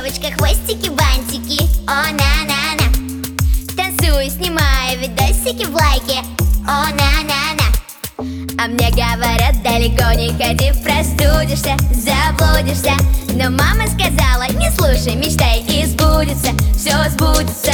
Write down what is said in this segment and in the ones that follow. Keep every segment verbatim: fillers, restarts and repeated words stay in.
девочка, хвостики, бантики. О, на-на-на. Танцую, снимаю видосики в лайке. О, на-на-на. А мне говорят, далеко не ходи, простудишься, заблудишься. Но мама сказала, не слушай, мечтай и сбудется. Все сбудется.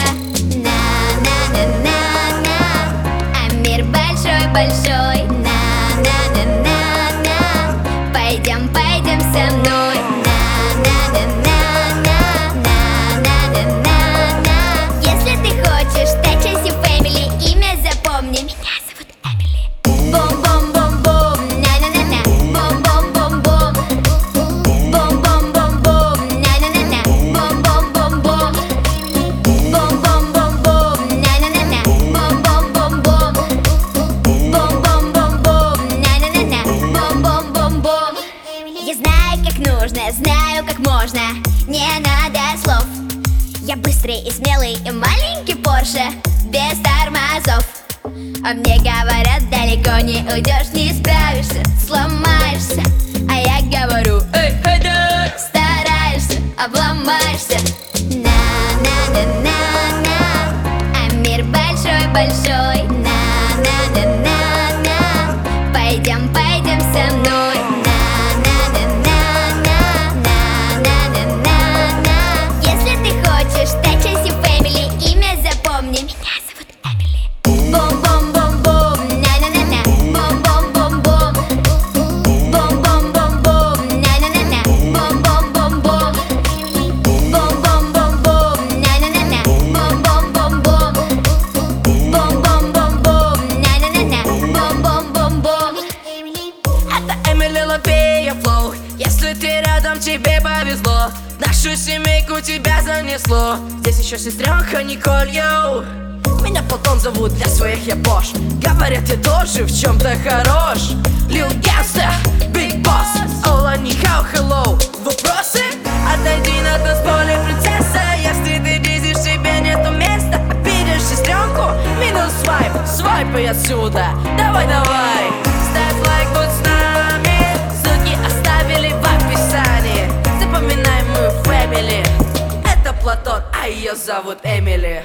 На-на-на-на-на. А мир большой-большой. На-на-на-на-на. Пойдем, пойдем со мной. На-на-на-на-на. На-на-на-на-на. Если ты хочешь стать частью Family, имя запомни. Меня зовут Эмили. Бум-бум-бум-бум. На-на-на-на. Бум-бум-бум-бум. Бум-бум-бум-бум. На-на-на-на. Бум-бум-бум-бум. Бум-бум-бум-бум. На-на-на-на. Бум-бум-бум-бум. Бум-бум-бум-бум. На-на-на-на. Бум-бум-бум-бум. Я знаю, как нужно, знаю, как можно. Не надо слов. Я быстрый и смелый и маленький Порше, без тормозов. А мне говорят, далеко не уйдешь, не справишься, сломаешься. А я говорю, эй, хэда! Стараешься, обломаешься. На-на-на-на-на. А мир большой-большой. На-на-на-на-на. Пойдем, пойдем со мной. На-на-на-на-на. На-на-на-на-на. Если ты хочешь стать частью Family, имя запомни. Меня зовут Эмили. Бум-бум-бум-бум. На-на-на-на. Бум-бум-бум-бум. Бум-бум-бум-бум. На-на-на-на. Бум-бум-бум-бум. Бум-бум-бум-бум. На-на-на-на. Бум-бум-бум-бум. Бум-бум-бум-бум. На-на-на-на. Бум-бум-бум-бум. Это Эмили Лапея Флоу. Если ты рядом, тебе повезло. Нашу семейку тебя занесло. Здесь еще сестренка Николь, йоу. Меня Платон зовут, для своих я Бош. Говорят, ты тоже в чем-то хорош. Lil Gangsta, Big Boss, Ола, нихау, hello. Вопросы? Отойди на танцполе, принцесса. Если ты дизишь, себе нету места. Обидишь сестренку? Минус свайп, свайпай отсюда. Давай, давай. Ставь лайк, будь с нами. Ссылки оставили в описании. Запоминай мою Family. Это Платон, а ее зовут Эмили.